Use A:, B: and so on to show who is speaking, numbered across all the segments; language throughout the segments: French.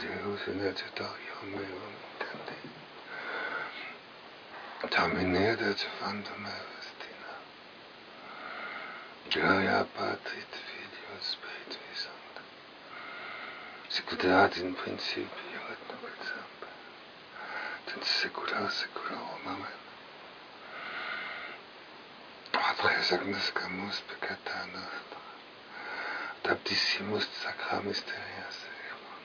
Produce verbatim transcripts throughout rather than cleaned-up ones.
A: Deus in adiutorium meum intendi. Domine et fundum Vestina. Gloria Patri et Filio et Spiritui Sancti. Sicut erat in principio et nunc et semper. Et in saecula saeculorum. Amen. Patres agnoscamus peccata nostra. Baptissimus sacra mysteria seribus.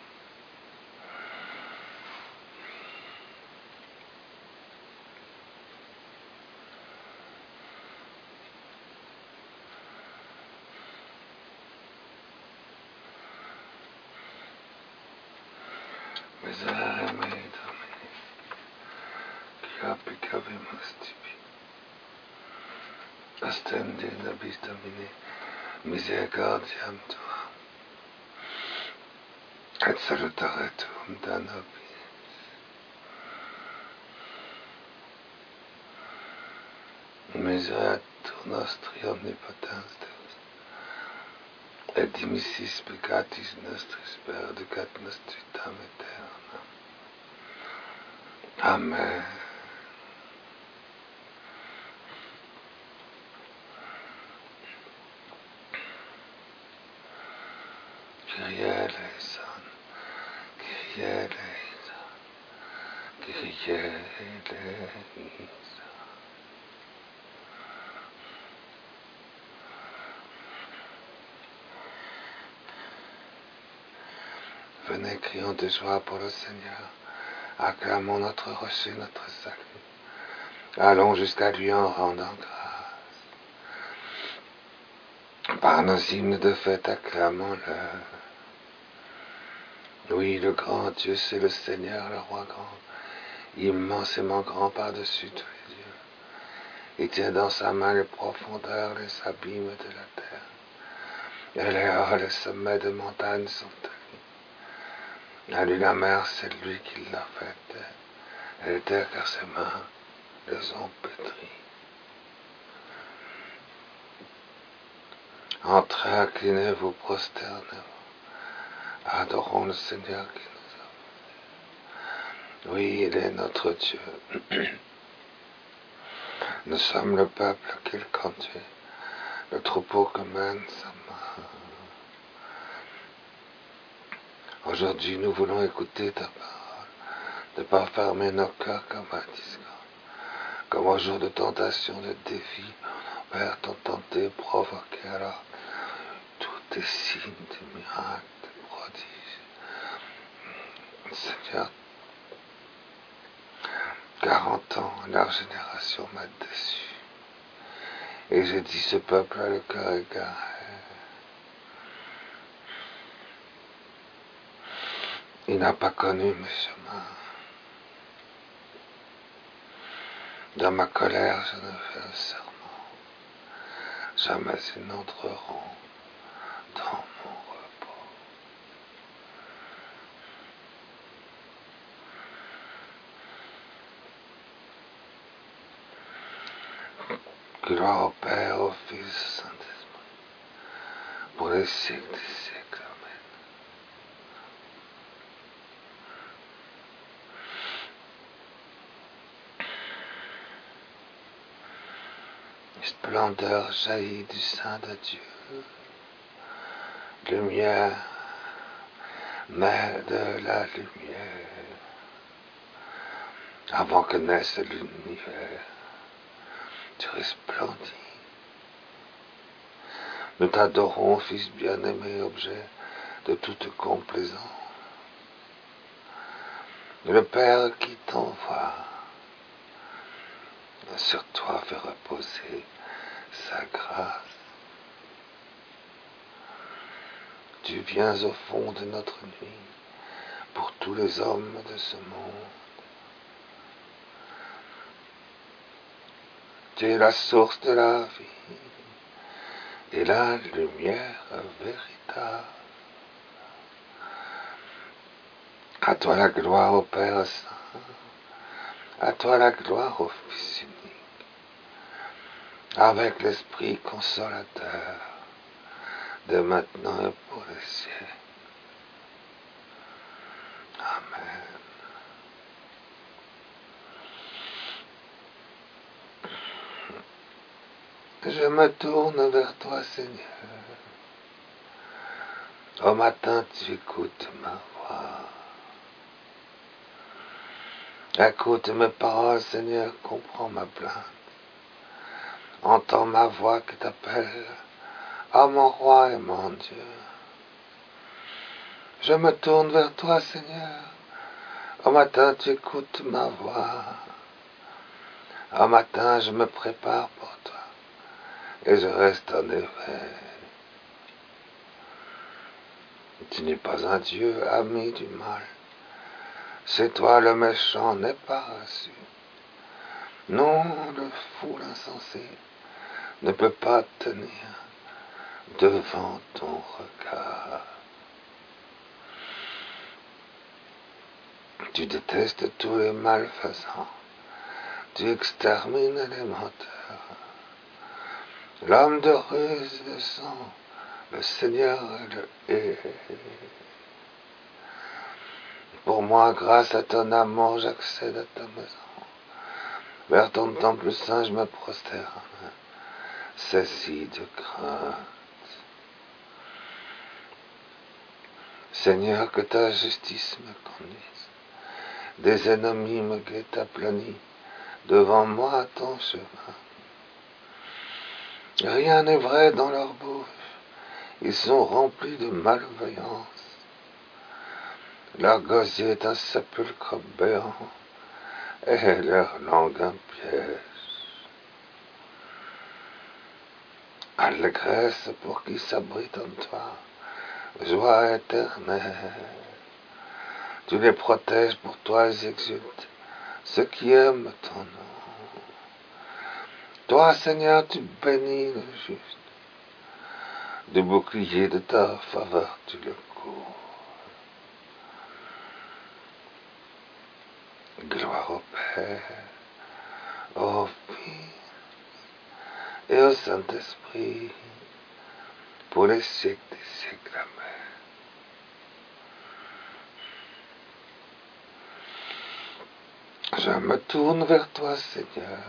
A: Miserere mei Domini, quia peccavimus tibi. Astendi nobis Domini, misericordiam Tuam, et salutare Tuum da nobis. Miserator nostri omnipotens Deus, et dimissis peccatis nostris perducat nos vitam aeternam. Amen. Kyrie eleison, Kyrie eleison, Kyrie eleison. Venez, crions de joie pour le Seigneur, acclamons notre rocher, notre salut. Allons jusqu'à lui en rendant grâce. Par nos hymnes de fête, acclamons-le. Oui, le grand Dieu, c'est le Seigneur, le roi grand, immensément grand par-dessus tous les dieux. Il tient dans sa main les profondeurs, les abîmes de la terre. Et les hauts, les sommets de montagnes sont à lui. À lui la mer, c'est lui qui l'a faite. Et les terres, car ses mains les ont pétries. Entrez, inclinez-vous, prosternez-vous. Adorons le Seigneur qui nous a. Oui, il est notre Dieu. Nous sommes le peuple qu'il conduit, le troupeau que mène sa main. Aujourd'hui, nous voulons écouter ta parole, ne pas fermer nos cœurs comme à discorde, comme au jour de tentation, de défi, Père, t'ont tenté, provoqué, alors tous tes signes, tes miracles, tes prodiges. Seigneur, quarante ans, leur génération m'a déçu. Et j'ai dit, ce peuple a le cœur égaré. Il n'a pas connu mes chemins. Dans ma colère, je ne fais un serment. Jamais ils n'entreront dans mon repos. Gloire au Père, au Fils, au Saint-Esprit, pour les siècles des siècles. Amen. Splendeur jaillit du sein de Dieu. Lumière, mère de la lumière. Avant que naisse l'univers, tu resplendis. Nous t'adorons, Fils bien-aimé, objet de toute complaisance. Le Père qui t'envoie, sur toi fait reposer sa grâce. Tu viens au fond de notre nuit pour tous les hommes de ce monde. Tu es la source de la vie et la lumière véritable. À toi la gloire au Père Saint, à toi la gloire au Fils unique, avec l'Esprit consolateur, de maintenant et pour les siècles. Je me tourne vers toi, Seigneur. Au matin, tu écoutes ma voix. Écoute mes paroles, Seigneur, comprends ma plainte. Entends ma voix qui t'appelle. Ah, mon roi et mon Dieu. Je me tourne vers toi, Seigneur. Au matin, tu écoutes ma voix. Au matin, je me prépare pour toi. Et je reste en éveil. Tu n'es pas un Dieu ami du mal. C'est toi le méchant n'est pas reçu. Non, le fou, l'insensé, ne peut pas tenir devant ton regard. Tu détestes tous les malfaisants. Tu extermines les menteurs. L'homme de ruse et de sang, le Seigneur le hait. Pour moi, grâce à ton amour, j'accède à ta maison. Vers ton temple saint, je me prosterne, saisi de crainte. Seigneur, que ta justice me conduise. Des ennemis me guettent aplanis. Devant moi ton chemin. Rien n'est vrai dans leur bouche. Ils sont remplis de malveillance. Leur gosier est un sépulcre béant, et leur langue un piège. Allégresse pour qui s'abrite en toi, joie éternelle. Tu les protèges, pour toi ils exultent, ceux qui aiment ton nom. Toi, Seigneur, tu bénis le juste. Du bouclier de ta faveur, tu le cours. Gloire au Père, au Fils et au Saint-Esprit, pour les siècles des siècles. Amen. Je me tourne vers toi, Seigneur.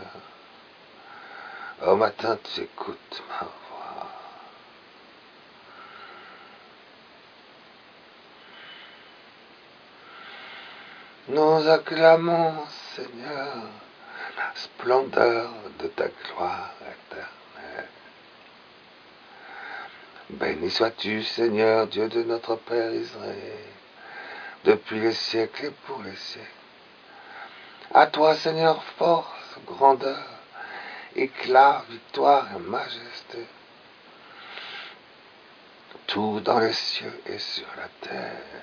A: Au matin, tu écoutes ma voix. Nous acclamons, Seigneur, la splendeur de ta gloire éternelle. Béni sois-tu, Seigneur, Dieu de notre Père Israël, depuis les siècles et pour les siècles. À toi, Seigneur, force, grandeur, éclat, victoire et majesté. Tout dans les cieux et sur la terre.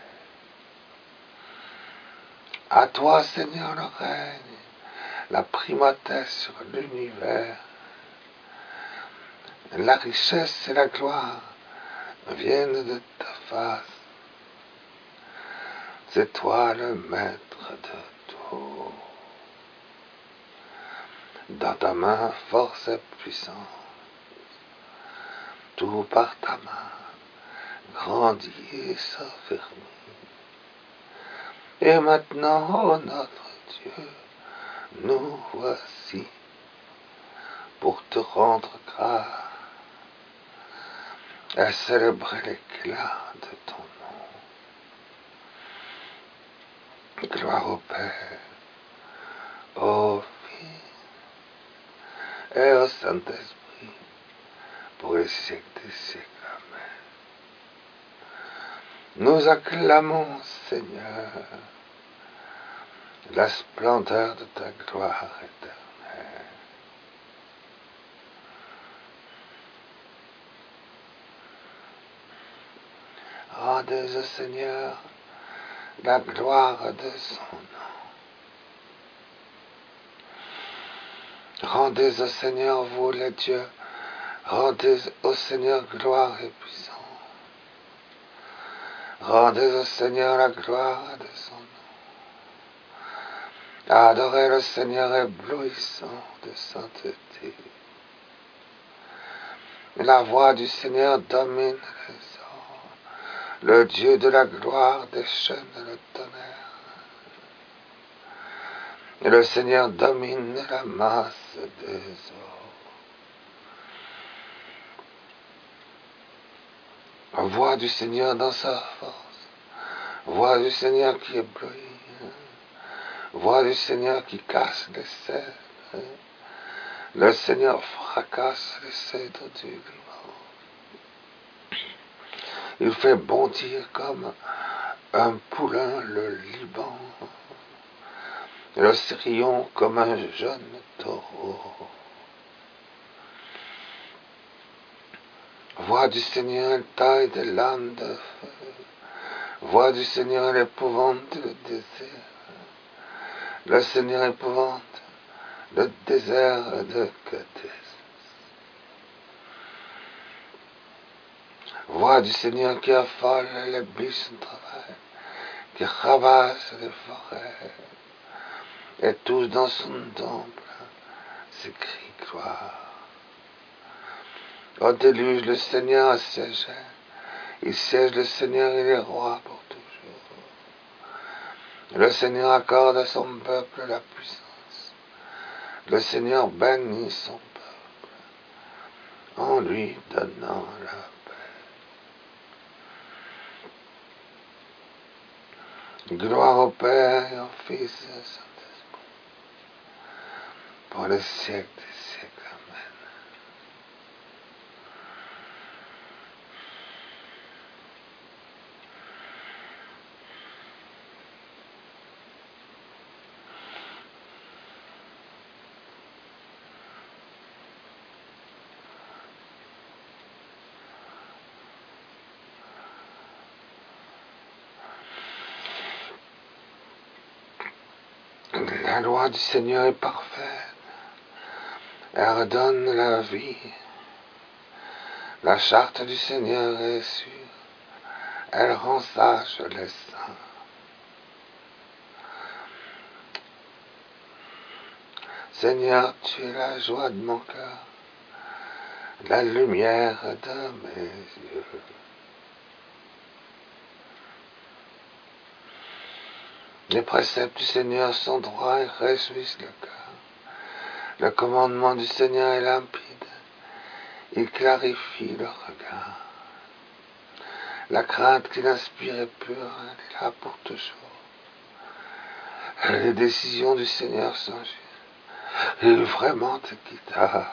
A: À toi, Seigneur, le règne, la primatesse sur l'univers. La richesse et la gloire viennent de ta face. C'est toi le maître de tout. Dans ta main, force et puissance. Tout par ta main, grandit et s'affermit. Et maintenant, ô notre Dieu, nous voici pour te rendre grâce et célébrer l'éclat de ton nom. Gloire au Père, au Fils et au Saint-Esprit, pour les siècles des siècles. Amen. Nous acclamons, Seigneur, la splendeur de ta gloire éternelle. Rendez au Seigneur la gloire de son nom. Rendez au Seigneur, vous les dieux, rendez au Seigneur gloire et puissance. Rendez au Seigneur la gloire de son nom. Adorez le Seigneur éblouissant de sainteté. La voix du Seigneur domine les eaux. Le Dieu de la gloire déchaîne le tonnerre. Et le Seigneur domine la masse des eaux. Voix du Seigneur dans sa force. Voix du Seigneur qui éblouit. Voix du Seigneur qui casse les cèdres. Le Seigneur fracasse les cèdres du Liban. Il fait bondir comme un poulain le Liban. Le Sirion comme un jeune taureau. Voix du Seigneur, elle taille des lames de feu. Voix du Seigneur, elle épouvante le désert. Le Seigneur épouvante le désert de Kadesh. Voix du Seigneur qui affole les buissons de travail, qui ravasse les forêts, et tous dans son temple s'écrient gloire. Au déluge, le Seigneur siégeait. Il siège le Seigneur, il est roi pour toujours. Le Seigneur accorde à son peuple la puissance. Le Seigneur bénit son peuple en lui donnant la paix. Gloire au Père et au Fils et au Saint-Esprit, pour les siècles des siècles. Amen. La loi du Seigneur est parfaite, elle redonne la vie. La charte du Seigneur est sûre, elle rend sage les saints. Seigneur, tu es la joie de mon cœur, la lumière de mes yeux. Les préceptes du Seigneur sont droits et réjouissent le cœur. Le commandement du Seigneur est limpide, il clarifie le regard. La crainte qu'il inspire est pure, elle est là pour toujours. Les décisions du Seigneur sont justes, il est vraiment équitable.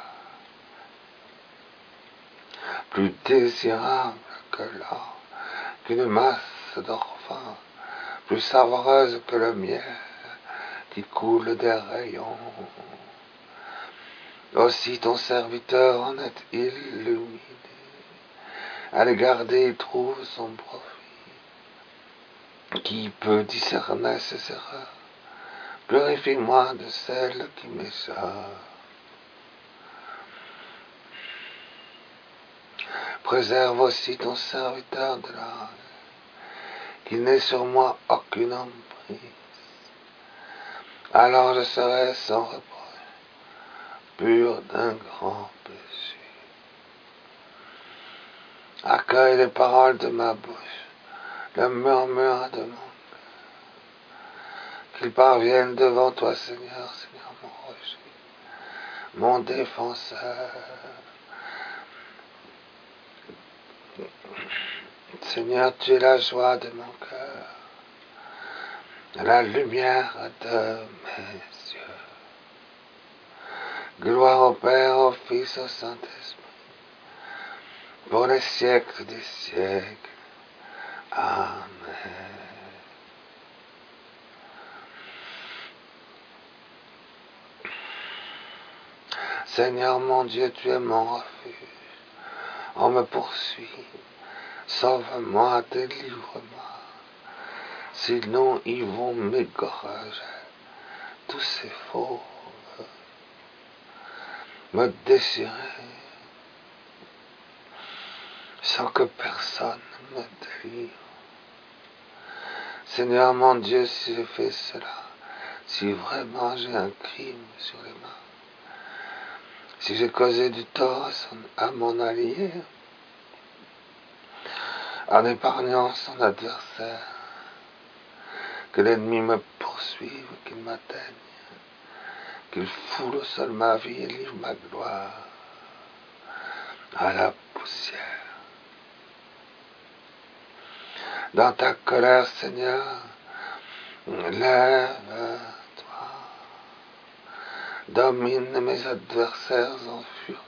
A: Plus désirable que l'or, qu'une masse d'orphelins, plus savoureuse que le miel qui coule des rayons. Aussi ton serviteur en est illuminé. À les garder, il trouve son profit. Qui peut discerner ses erreurs? Purifie-moi de celles qui m'échappent. Préserve aussi ton serviteur de la qu'il n'ait sur moi aucune emprise. Alors je serai sans reproche, pur d'un grand péché. Accueille les paroles de ma bouche, le murmure de mon cœur. Qu'ils parviennent devant toi, Seigneur, Seigneur mon rocher, mon défenseur. Seigneur, tu es la joie de mon cœur, la lumière de mes yeux. Gloire au Père, au Fils, au Saint-Esprit, pour les siècles des siècles. Amen. Seigneur mon Dieu, tu es mon refuge. On me poursuit. Sauve-moi, délivre-moi. Sinon, ils vont m'égorger. Tous ces fauves me désirer sans que personne me délivre. Seigneur mon Dieu, si j'ai fait cela, si vraiment j'ai un crime sur les mains, si j'ai causé du tort à, son, à mon allié, en épargnant son adversaire, que l'ennemi me poursuive, qu'il m'atteigne, qu'il foule au sol ma vie et livre ma gloire à la poussière. Dans ta colère, Seigneur, lève-toi. Domine mes adversaires en furie.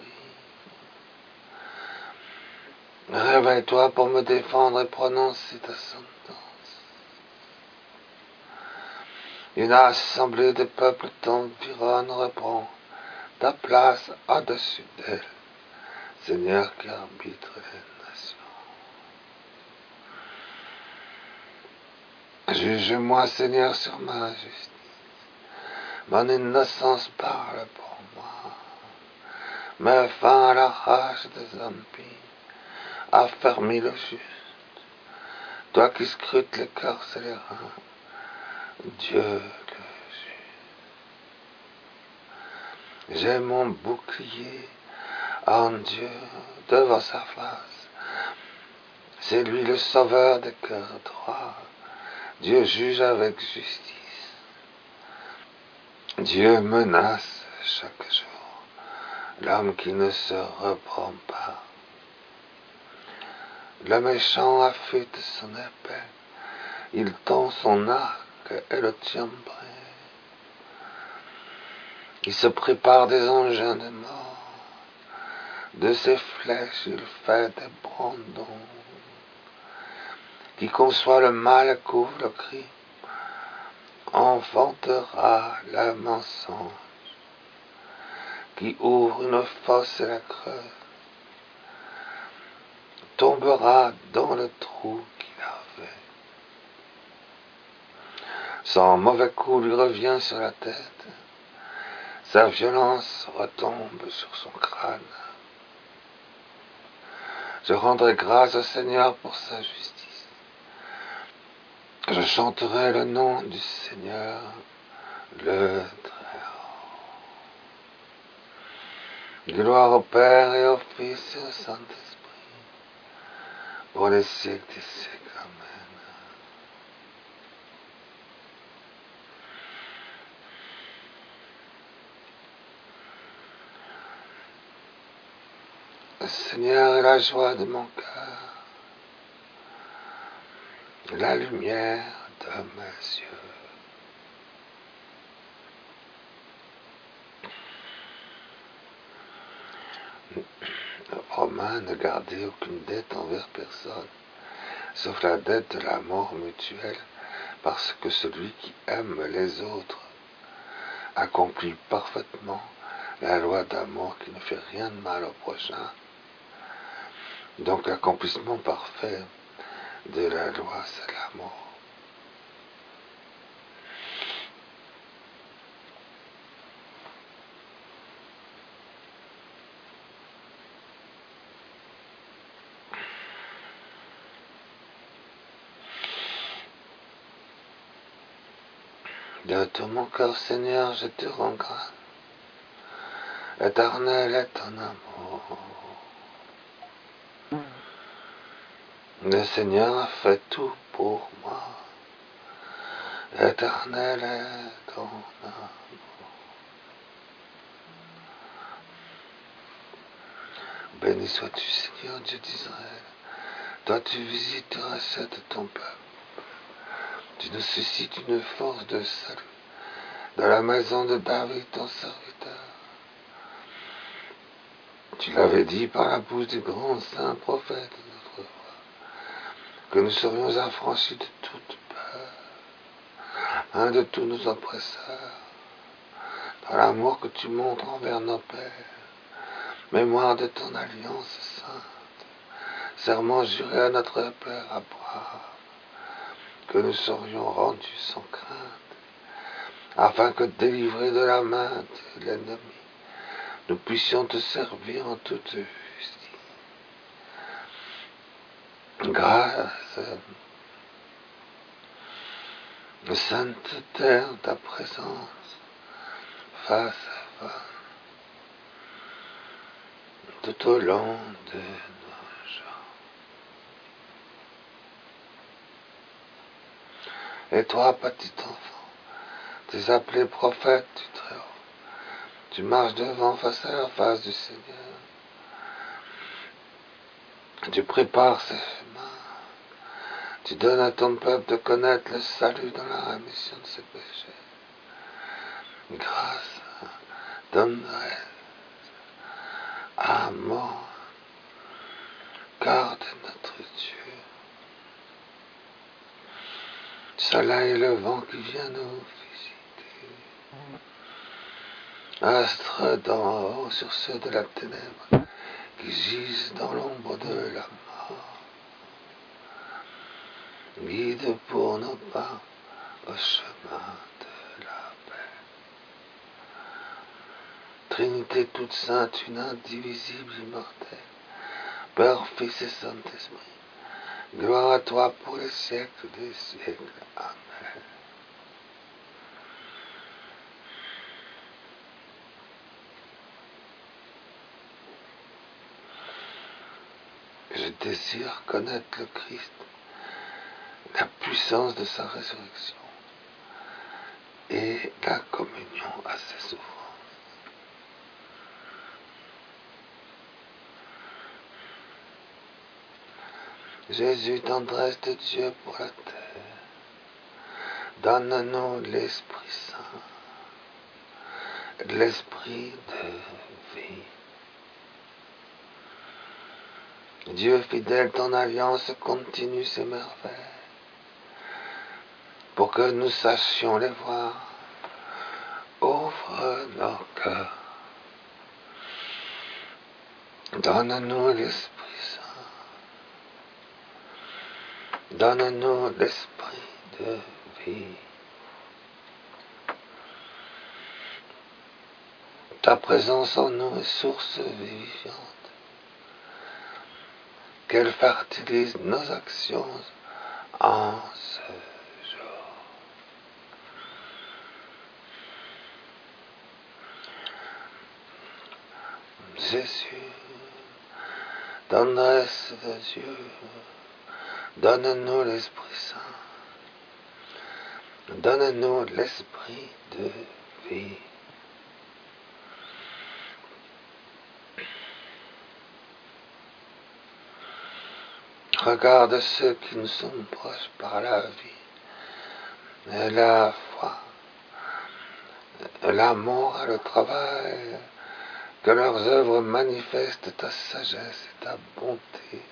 A: Réveille-toi pour me défendre et prononcer ta sentence. Une assemblée de peuples t'environne, reprend ta place au-dessus d'elle, Seigneur qui arbitre les nations. Juge-moi, Seigneur, sur ma justice. Mon innocence parle pour moi. Mets fin à la rage des impies. Affermis le juste. Toi qui scrutes les cœurs et les reins, Dieu le juge. J'ai mon bouclier en Dieu devant sa face. C'est lui le sauveur des cœurs droits. Dieu juge avec justice. Dieu menace chaque jour l'homme qui ne se reprend pas. Le méchant affûte son épée, il tend son arc et le tient prêt. Il se prépare des engins de mort, de ses flèches il fait des brandons. Qui conçoit le mal couvre le crime, enfantera le mensonge. Qui ouvre une fosse et la creuse, tombera dans le trou qu'il a fait. Son mauvais coup lui revient sur la tête, sa violence retombe sur son crâne. Je rendrai grâce au Seigneur pour sa justice. Je chanterai le nom du Seigneur, le Très-Haut. Gloire au Père et au Fils et au Saint-Esprit, pour les siècles des siècles. Amen. Le Seigneur est la joie de mon cœur, la lumière de mes yeux. Je promets ne garder aucune dette envers personne, sauf la dette de la mort mutuelle, parce que celui qui aime les autres accomplit parfaitement la loi d'amour qui ne fait rien de mal au prochain. Donc l'accomplissement parfait de la loi, c'est l'amour. De tout mon cœur, Seigneur, je te rends grâce. Éternel est ton amour. Le Seigneur a fait tout pour moi. Éternel est ton amour. Béni sois-tu, Seigneur Dieu d'Israël. Toi, tu visites et recettes ton peuple. Tu nous suscites une force de salut dans la maison de David, ton serviteur. Tu l'avais dit par la bouche des grands saints prophètes de notre roi, que nous serions affranchis de toute peur, un de tous nos oppresseurs, dans l'amour que tu montres envers nos pères, mémoire de ton alliance sainte, serment juré à notre Père Abraham, que nous serions rendus sans crainte, afin que, délivrés de la main de l'ennemi, nous puissions te servir en toute justice. Grâce, sainteté en ta présence, face à face, tout au long de nos jours. Et toi, petit enfant, tu es appelé prophète du Très-Haut. Tu marches devant face à la face du Seigneur. Tu prépares ses chemins. Tu donnes à ton peuple de connaître le salut dans la rémission de ses péchés. Grâce, donnerai à mort, garde notre Dieu. Soleil levant qui vient nous visiter. Astre d'en haut sur ceux de la ténèbre qui gisent dans l'ombre de la mort. Guide pour nos pas au chemin de la paix. Trinité toute sainte, une indivisible, immortelle, Père, Fils et Saint-Esprit, gloire à toi pour les siècles des siècles. Amen. Je désire connaître le Christ, la puissance de sa résurrection et la communion à ses souffrances. Jésus, tendresse de Dieu pour la terre, donne-nous l'Esprit Saint, l'Esprit de vie. Dieu fidèle, ton alliance continue ses merveilles, pour que nous sachions les voir. Ouvre nos cœurs. Donne-nous l'Esprit Saint. Donne-nous l'Esprit de vie. Ta présence en nous est source vivifiante, qu'elle fertilise nos actions en ce jour. Jésus, tendresse de Dieu, donne-nous l'Esprit Saint, donne-nous l'Esprit de vie. Regarde ceux qui nous sont proches par la vie, et la foi, l'amour et le travail, que leurs œuvres manifestent ta sagesse et ta bonté.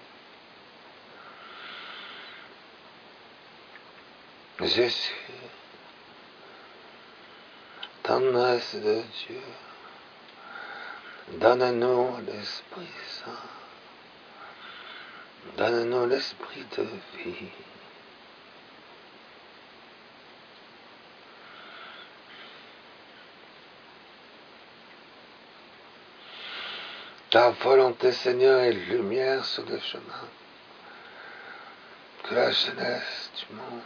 A: Jésus, tendresse de Dieu, donne-nous l'Esprit Saint, donne-nous l'Esprit de vie. Ta volonté, Seigneur, est lumière sur le chemin, que la jeunesse du monde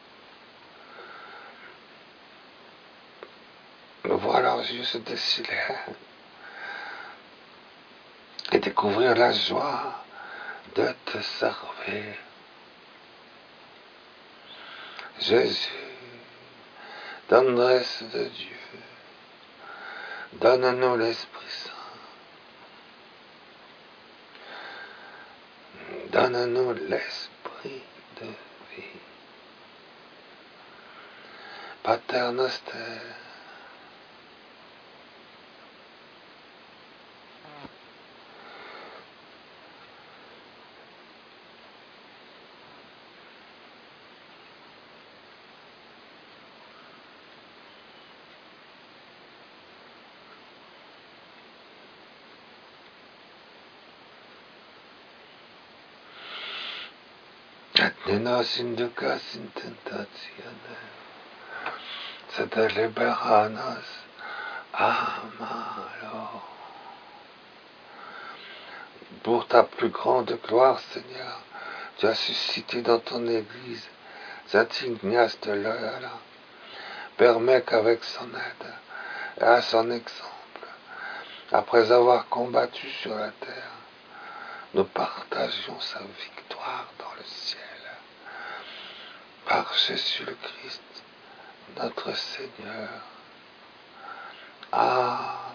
A: voit leurs yeux se déciler et découvrir la joie de te servir. Jésus, tendresse de Dieu, donne-nous l'Esprit Saint. Donne-nous l'Esprit de vie. Pater Noster, et nos inducas in tentazione, sed liberanos a malo. Pour ta plus grande gloire, Seigneur, tu as suscité dans ton Église Saint Ignace de Loyola. Permets qu'avec son aide et à son exemple, après avoir combattu sur la terre, nous partagions sa victoire dans le ciel. Par Jésus le Christ, notre Seigneur. Amen.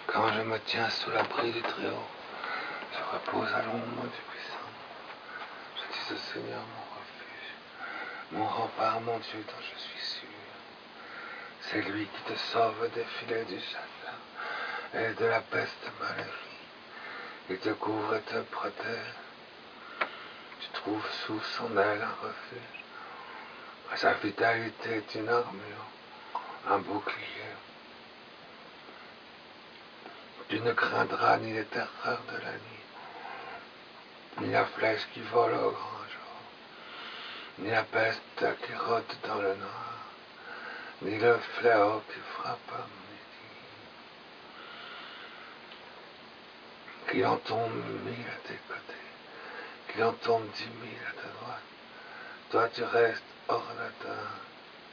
A: Quand je me tiens sous l'abri du Très-Haut, je repose à l'ombre du Puissant. Je dis au Seigneur mon refuge, mon rempart, mon Dieu dont je suis sûr. C'est lui qui te sauve des filets du châtelain et de la peste maléfique. Il te couvre et te protège. Tu trouves sous son aile un refuge. Sa fidélité est une armure, un bouclier. Tu ne craindras ni les terreurs de la nuit, ni la flèche qui vole au grand jour, ni la peste qui rôde dans le noir, ni le fléau qui frappe à midi. Qu'il en tombe mille à tes côtés, qu'il en tombe dix mille à ta droite, toi tu restes hors d'atteinte.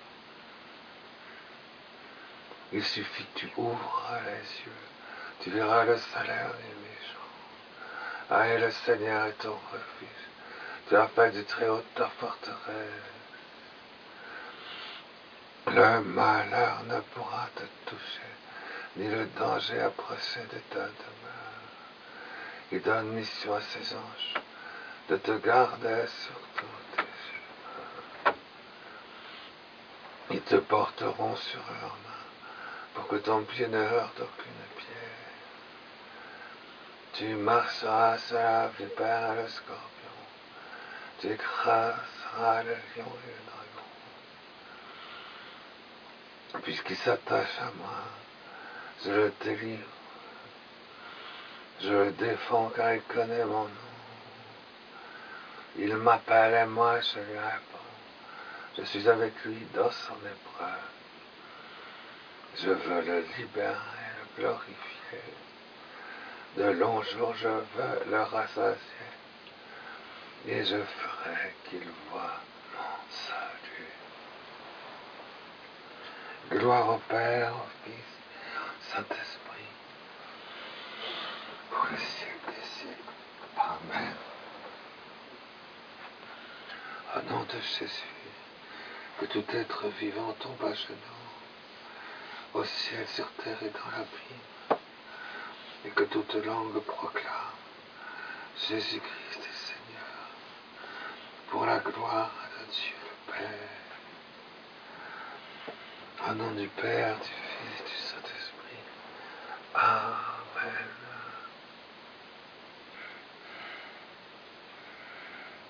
A: Il suffit que tu ouvres les yeux, tu verras le salaire des méchants. Ah, et le Seigneur est ton refuge, tu as fait du Très-Haut ta forteresse. Le malheur ne pourra te toucher, ni le danger approcher de ta demeure. Il donne mission à ses anges de te garder sur tous tes chemins. Ils te porteront sur leurs mains pour que ton pied ne heurte aucune pierre. Tu marcheras sur la vipère et le scorpion, tu écraseras le lion et le dragon. Puisqu'il s'attache à moi, je le délivre, je le défends car il connaît mon nom. Il m'appelle et moi je lui réponds. Je suis avec lui dans son épreuve. Je veux le libérer, le glorifier. De longs jours je veux le rassasier. Et je ferai qu'il voie mon salut. Gloire au Père, au Fils, au Saint-Esprit, pour les siècles des siècles. Amen. Au nom de Jésus, que tout être vivant tombe à genoux, au ciel, sur terre et dans l'abîme, et que toute langue proclame Jésus-Christ est Seigneur, pour la gloire de Dieu le Père. Au nom du Père, du Fils et du Saint-Esprit. Amen.